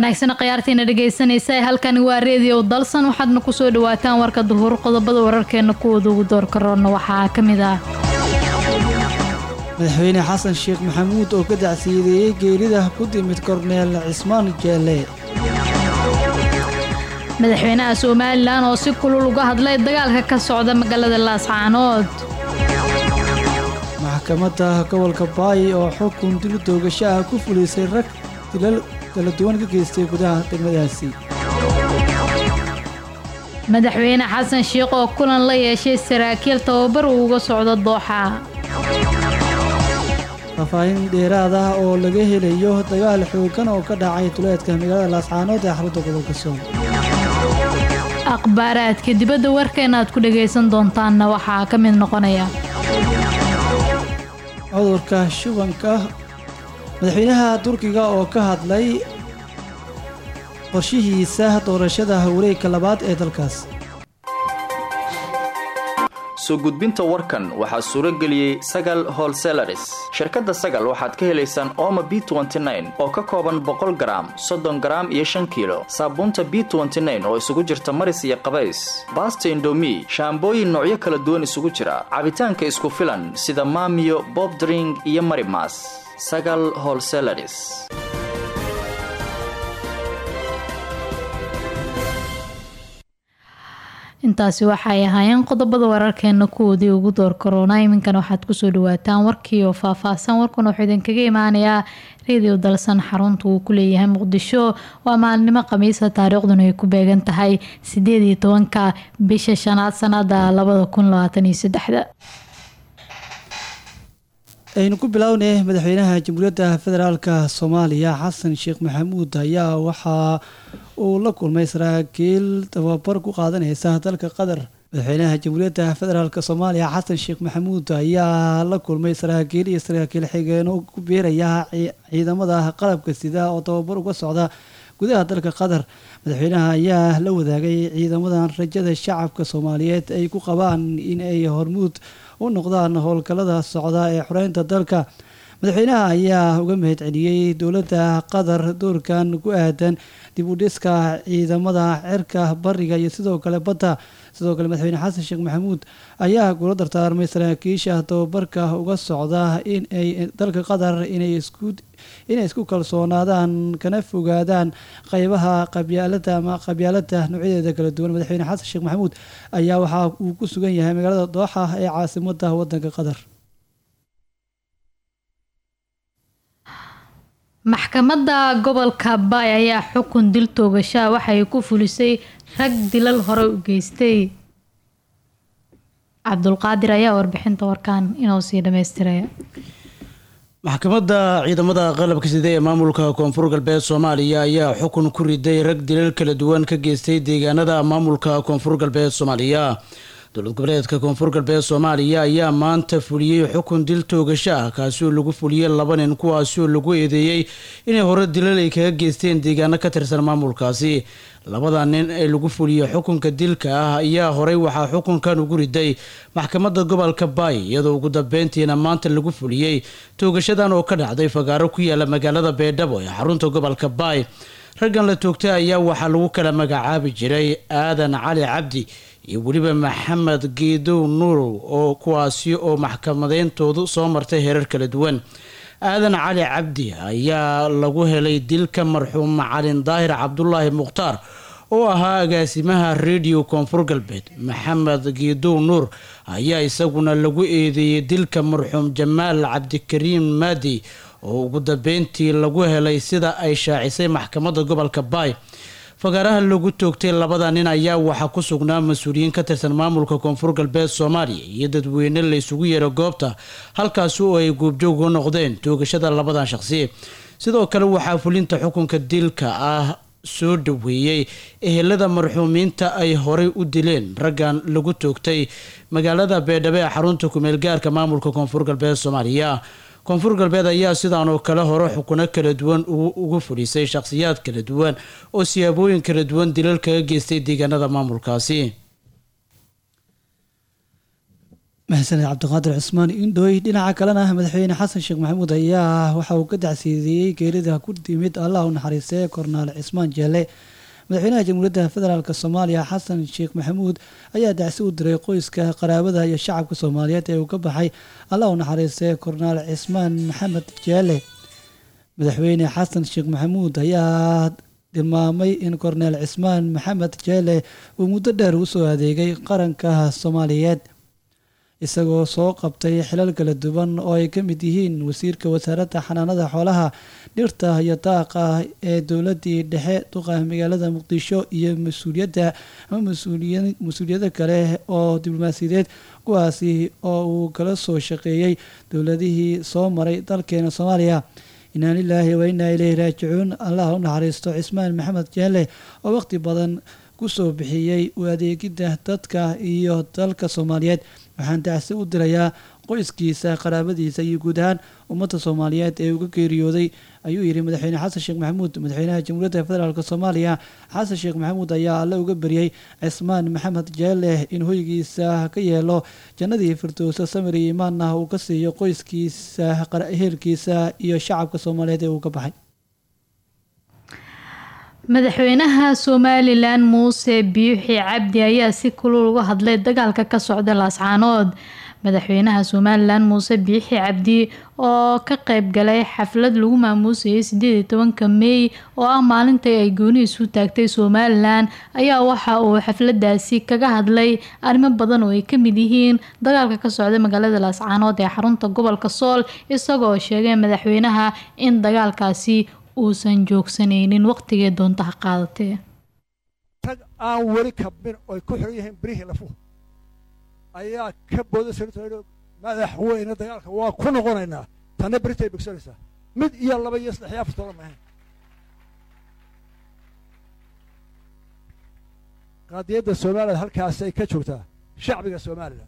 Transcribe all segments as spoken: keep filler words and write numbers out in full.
wanaagsan qiyaartiina dhageysanaysa halkan waa radio dalsan waxaadna ku soo dhawaataan warka duhur qodobada wararkeena kuwada ugu door karoona waxaa kamid ah madaxweyne xasan sheekh maxamuud oo ka dacsiideeyay geerida ku timid korneel cismaan jeelle madaxweynaha Soomaaliland oo si kulul uga hadlay dagaalka ka socda magaalada Laascaanood maxkamadda gobolka Baay oo xukun dil doogasho ah ku fulisay rag dilal kala duwan ka geystay gudaha degmadaasi madaxweyne xasan sheekh oo kulan la yeeshay saraakiil tababar uga socda Dooxa faafahin dheeraad ah oo laga helayo dagaal xooggan oo ka dhacay duleedka magaalada Laascaanood ee xarunta gobolka Sool akhbaaraadka dibadda warkeena aad ku dhageysan doontaanna waxaa ka mid noqonaya cudurka shubanka madaxweynaha Turkiga oo ka hadlay qorshihiisa doorashada wareegga labaad ee dalkaas soo gudbinta warkan waxaa suuro geliyay Sagal Wholesalers shirkadda Sagal waxaad ka helaysaan Omo B oo ka kooban boqol garaam soddon garaam iyo shan kiilo saabuunta B oo isugu jirta maris iyo qabays baasto indomie shaambooyin noocyo kala duwan isugu jira cabitaanka isku filan sida Maamiyo Bob Drink iyo Marimas Sagal Wholesalers intaasi waxay ahaayeen qodobada wararkeena kuwoodii ugu door corona iminkan waxaad ku soo dhawaataan warkii oo faahfaahsan warkan wuxuu idinkaga imaanayaa radio dalsan xarunta uu ku leeyahay Muqdisho waa maalnimo Khamiis taariikhduna ay ku beegan tahay sideed iyo tobanka bisha shanaad sanada laba kun labaatan iyo saddex aynu ku bilownay madaxweynaha Jamhuuriyadda Federaalka Soomaaliya Xasan Sheekh Maxamuud ayaa waxa uu la kulmay saraakiil tababar ku qaadanaysa dalka Qatar madaxweynaha Jamhuuriyadda Federaalka Soomaaliya Xasan Sheekh Maxamuud ayaa la kulmay saraakiil iyo saraakiil xigeenno ku biiraya ciidamada qalabka sida oo tababar uga socda gudaha dalka Qatar madaxweynaha ayaa la wadaagay ciidamadan rajada shacabka Soomaaliyeed ay ku qabaan in ay hormuud u noqdaan howlgalada socda ee xoreynta dalka madaxweynaha ayaa uga mahad celiyay dowladda Qatar doorkan ku aadan dib u dhiska ciidamada cirka bariga iyo sidoo kale badda sidoo kale madaxweyne xasan sheekh maxamuud ayaa kula dardaarmay saraakiisha tababarka uga socda in ay dalka Qatar inay isku inay isku kalsoonaadaan kana fogaadaan qaybaha qabyaalada ama qabyaalada noocyada kala duwan madaxweyne xasan sheekh maxamuud ayaa waxa uu ku sugan yahay magaalada Dooxa ee caasimadda waddanka Qatar maxkamadda gobolka Baay ayaa xukun dil toogasho waxay ku fulisay rag dilal hore u geystay Cabdulqaadir ayaa warbixinta warkaan inoo sii dhameystiray maxkamadda ciidamada qalabka sida ee maamulka koonfur galbeed Soomaaliya ayaa xukun ku riday rag dilal kala duwan ka geystay deegaanada maamulka koonfur galbeed Soomaaliya dowlad goboleedka koonfur galbeed Soomaaliya ayaa maanta fuliyay xukun dil toogasho ah kaasoo lagu fuliyay laba nin kuwaasoo lagu eedeeyay inay hore dilal ay kaga geysteen deegaano ka tirsan maamulkaasi labada nin ee lagu fuliyay xukunka dilka ah ayaa horey waxaa xukunkan ugu riday maxkamadda gobolka Baay iyadoo ugu dambeyntiina maanta lagu fuliyay toogashadan oo ka dhacday fagaaro ku yaala magaalada Beedhabo ee xarunta gobolka Baay raggan la toogtay ayaa waxaa lagu kala magacaabi jiray Aadan Cali Cabdi iyo waliba Maxamed Geedow Nuur oo kuwaasi oo maxkamadeyntoodu soo martay heerar kala duwan Aadan Cali Cabdi ayaa lagu helay dilka marxuum Macalin Daahir Cabdullaahi Mukhtaar oo ahaa agaasimaha radio koonfur galbeed Maxamed Geedow Nuur ayaa isaguna lagu eedeeyay dilka marxuum Jamaal Cabdikariim Maadi oo ugu dambeyntii lagu helay sida ay shaacisay maxkamadda gobolka Baay fagaaraha lagu toogtay labada nin ayaa waxa ku sugnaa mas'uuliyiin ka tirsan maamulka koonfur galbeed Soomaaliya iyo dadweyne la isugu yeero goobta halkaas oo ay goobjoog u noqdeen toogashada labadan shakhsi sidoo kale waxaa fulinta xukunka dilka ah soo dhaweeyay ehelada marxuumiinta ay horey u dileen raggan lagu toogtay magaalada Beedhabo ee xarunta ku meel gaarka maamulka koonfur galbeed Soomaaliya koonfur galbeed ayaa sidaan oo kale hore xukuno kala duwan ugu fulisay shakhsiyaad kala duwan oo siyaabooyin kala duwan dilal kaga geystay deegaanada maamulkaasi mahadsaned cabdiqaadir cusmaan indhooy dhinaca kalena madaxweyne xasan sheekh maxamuud ayaa waxa uu ka dacsiidiyey geerida ku timid allah u naxariistay kornaal cismaan jeelle madaxweynaha jamhuuriyadda federaalk soomaaliya xasan sheekh maxamuud ayaa dacsi u diray qoyska qaraabada iyo shacabka soomaaliyeed ee uu ka baxay allah u naxariistay kornaal cismaan maxamed jeelle madaxweyne xasan sheekh maxamuud ayaa tilmaamay in korneel cismaan maxamed jeelle uu muddo dheer u soo adeegay qaranka soomaaliyeed isagoo soo qabtay xilal kala duwan oo ay ka mid yihiin wasiirka wasaaradda xanaanada xoolaha dhirta iyo daaqa ee dowladii dhexe duqa magaalada muqdisho iyo mas-uuliyadda ama mas-uuliyado kale oo diblomaasiyadeed kuwaasi oo uu kala soo shaqeeyey dowladihii soo maray dalkeena soomaaliya inaa lilaahi wa inaa ileyhi raajicuun allah u naxariisto cismaan maxamed jeelle oo waqti badan kusoo bixiyey u adeegidda dadka iyo dalka soomaaliyeed waxaan dacsi u dirayaa qoyskiisa qaraabadiisa iyo guud ahaan ummadda soomaaliyeed ee uga geeriyooday ayuu yidhi madaxweyne xasan sheekh maxamuud madaxweynaha jamhuuriyadda federaalk soomaaliya xasan sheekh maxamuud ayaa alle uga baryey cismaan maxamed jeelle in hoygiisa ka yeelo jannadii firdowsa samir iyo imaanna uu ka siiyo qoyskiisa ehelkiisa iyo shacabka soomaaliyeed ee uu ka baxay madaxweynaha somalilan muuse biixi cabdi ayaa si kulul uga hadlay dagaalka ka socda laascaanood madaxweynaha somalilan muuse biixi cabdi oo ka qeyb galay xaflad lagu maamuusayay sideed iyo tobanka meey oo ah maalintai ay gooni isu taagtay somalilan ayaa waxa uu xafladaasi kaga hadlay arrimo badan oo ay kamid yihiin dagaalka ka socda magaalada laascaanood ee xarunta gobolka sool isagoo sheegay madaxweynaha in dagaalkaasi uusan joogsanaynin waqtigee doonta ha qaadatee rag aan weli kabin oy ku xiran yihiin birihii lafuhu ayaa ka booda sirto madaxweyne dagaalka waa ku noqonaynaa tanna beritay bogsanaysaa mid iyo laba iyo saddex iyo afar toban maahayn qaadiyadda somalilan halkaasay ka joogtaa shacbiga somalilan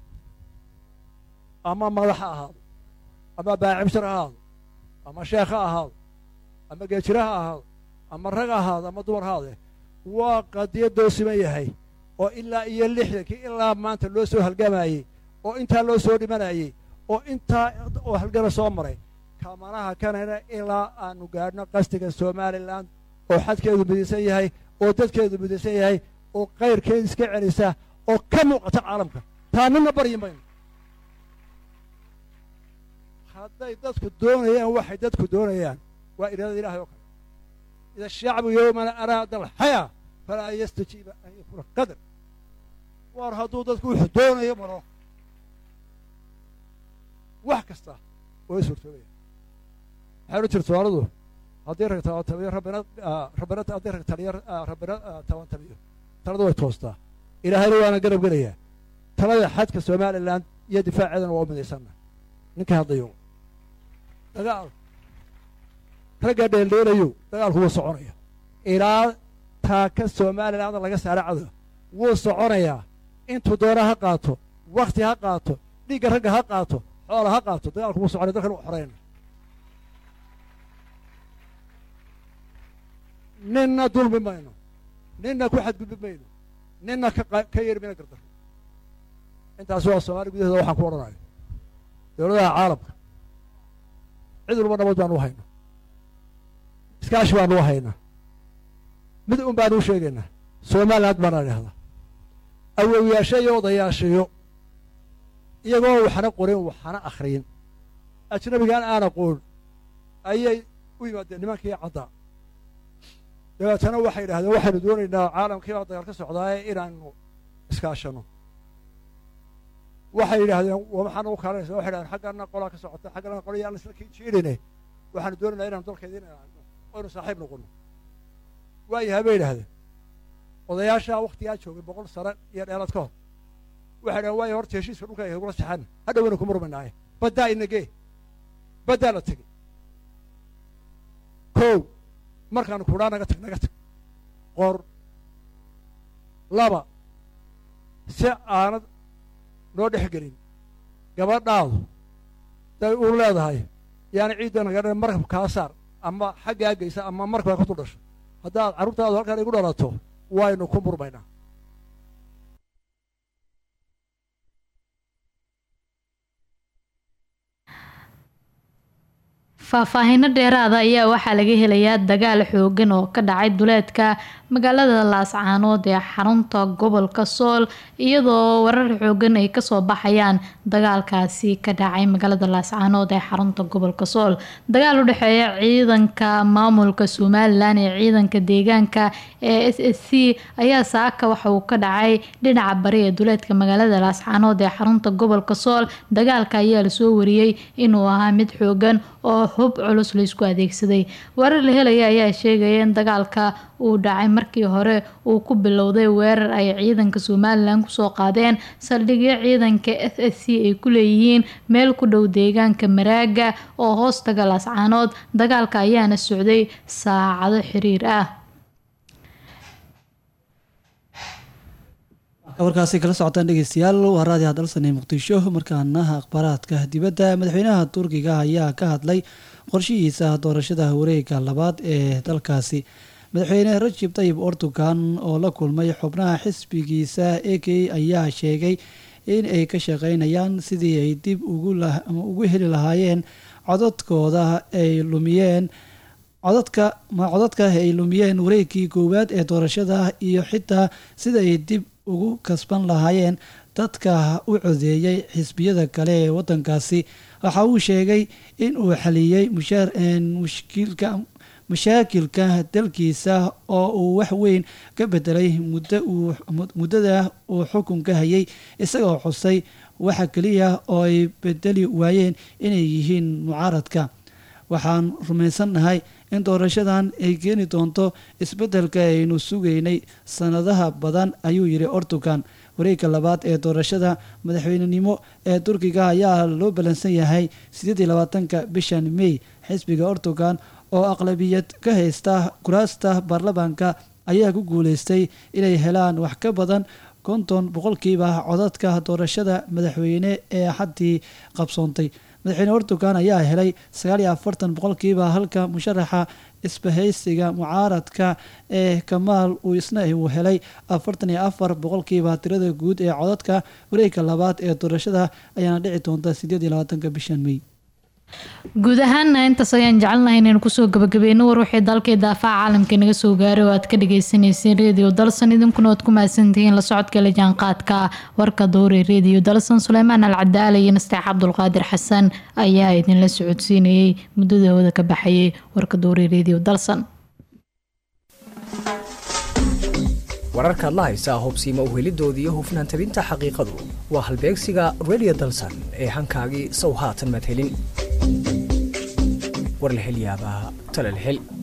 ama madax ha ahaado ama baacibshar ha ahaado ama sheekh ha ahaado ama geejira ha ahaado ama rag ha ahaado ama dumar ha ahaadee waa qadiyadoo siman yahay oo ilaa iyo lixdankii ilaa maanta loo soo halgamayey oo intaa loo soo dhimanayey oo intaa oo halgama soo maray kamanaha kanana ilaa aanu gaadhno qastiga somalilan oo xadkeedu midaysan yahay oo dadkeedu midaysan yahay oo kayrkeeda iska celisa oo ka muuqata caalamka taa nina baryi mayno hadday dadku doonayaan waxay dadku doonayaan waa iraadada ilahay oo kale ida ashacbu yowman araada alxayaa falaa yastajiiba an yakuna qadar war hadduu dadku wuxuu doonayo maro wax kasta way suurtoobaya waxaynu jirto anidu haddii rag tabantabiyo rabbina rabbina haddii rag taliyo rabbina tabantabiyo taladu way toostaa ilaahayna waana garab gelayaa talada xadka somalilan iyo difaaceedana waa u midaysanna ninka hadlayo dagaal ragga dheeldheelayo dagaalku wuu soconaya ilaa taaka somalilan laga saara cadow wuu soconayaa intuu doona ha qaato wakti ha qaato dhiigga ragga ha qaato xoola ha qaato dagaalku wuu soconaya dalkan u xoreyna ninna dulmi mayno ninna ku xadgudbi mayno ninna ka yeeri mayno gardar intaas waa soomaaliya gudaheeda waxaan ku odhanayo dowladaha caalamka cid walba nabad baanu u hayna iskaashi baanu u haynaa mid un baanu u sheegaynaa somaliland baanaa idhahdaa awowyaasha iyo odayaashayo iyagoo waxna qorin waxna akhriyin ajnabigaan aan aqoon ayay u yimaadeen nimankii caddaa dabeetana waxay idhahdeen waxaynu doonaynaa caalamkii baa dagaal ka socdaaye inaanu iskaashano waxay yidhaahdeen maxaa nagu kaalanaysa waxay idhahdeen xaggana qolaa ka socota xaggana qola yaan isla jiirine waxaanu doonaynaa inaanu dalkeeda inaanu oynu saaxiib noqono waayahay bay idhahdeen odayaashaa waktigaa joogay boqol sano iyo dheeraad ka hor waxay dhahen waaya horta heshiiska dhulka ay kugula saxaana hadhowaynu ku murmaynaaye baddaa inagee baddaa la tegey kow markaanu kudhaa naga tag naga tag qor laba si aanad noo dhex gelin gabadhaadu day uu leedahay yaani ciidda naga dhan markab kaa saar ama xaggaa geysa ama markabaa ka dul dhasho haddaad carruurtaadu halkaan igu dhalato waynu ku murmaynaa faahfaahino dheeraada ayaa waxaa laga helayaa dagaal xoogan oo ka dhacay duleedka magaalada laascaanood ee xarunta gobolka sool iyadoo warar xoogan ay kasoo baxayaan dagaalkaasi ka dhacay magaalada laascaanood ee xarunta gobolka sool dagaal u dhexeeya ciidanka maamulka somalilan ee ciidanka deegaanka ee s s c ayaa saaka waxa uu ka dhacay dhinaca bari ee duleedka magaalada laascaanood ee xarunta gobolka sool dagaalka ayaa lasoo wariyey inuu ahaa mid xoogan oo hub culus laysku adeegsaday warar la helaya ayaa sheegaya in dagaalka uu dhacay markii hore uu ku bilowday weerar ay ciidanka somalilan kusoo qaadeen saldhigyo ciidanka s s c ay ku leeyihiin meel ku dhow deegaanka maraaga oo hoostaga laascaanood dagaalka ayaana socday saacado xiriir ah warkaasi kala socotaan dhegeystayaal waa raadiyaha dalsanee muqdisho markaana akhbaaraadka dibadda madaxweynaha turkiga ayaa ka hadlay qorshihiisa doorashada wareega labaad ee dalkaasi madaxweyne rajib tayyib erdogan oo la kulmay xubnaha xisbigiisa a k ayaa sheegay in ay ka shaqeynayaan sidii ay dib ugu heli lahaayeen codadkooda ay lumiyeen codadka ma codadka ay lumiyeen wareegkii koowaad ee doorashada iyo xitaa sida ay dib ugu kasban lahaayeen dadka u codeeyay xisbiyada kale ee wadankaasi waxa uu sheegay in uu xaliyey mushkilka mashaakilka dalkiisa oo uu wax weyn ka bedelay muddada uu xukunka hayay isagoo xusay waxa keliya oo ay bedeli waayeen inay yihiin mucaaradka waxaan rumaysannahay in doorashadan ay keeni doonto isbeddelka aynu sugaynay sanadaha badan ayuu yidhi erdogan wareegga labaad ee doorashada madaxweynenimo ee turkiga ayaa loo ballansan yahay sideed iyo labaatanka bishan may xisbiga erdogan oo aqlabiyad ka haysta kuraasta baarlamaanka ayaa ku guuleystay inay helaan wax ka badan konton boqolkiiba codadka doorashada madaxweyne ee xaddii qabsoontay madaxweyne erdogan ayaa helay sagaal iyo afartan boqolkiiba halka musharaxa isbahaysiga mucaaradka ee kamaal uu isna uu helay afartan iyo afar boqolkiiba tirada guud ee codadka wareegga labaad ee doorashada ayaana dhici doonta sideed iyo labaatanka bishan may guud ahaana intaas ayaan jecelnahay inaynu kusoo gabagabeyno war wixii dalkii daafaca caalamka naga soo gaaray oo aad ka dhageysaneyseen redio dalsan idinkuna oad ku mahadsantihiin la socodka la jaanqaadka warka dowre redio dalsan suleymaan alcadaale iyo nasteex cabdulqaadir xasan ayaa idinla socodsiinayay muddadooda ka baxayay warka dowre redio dalsan wararkaad la haysaa hubsiima uhelidoodii iyo hufnaan tabinta xaqiiqadu waa halbeegsiga redio dalsan ee hankaagii sow haatan madhelin war la hel yaabaa tala la hel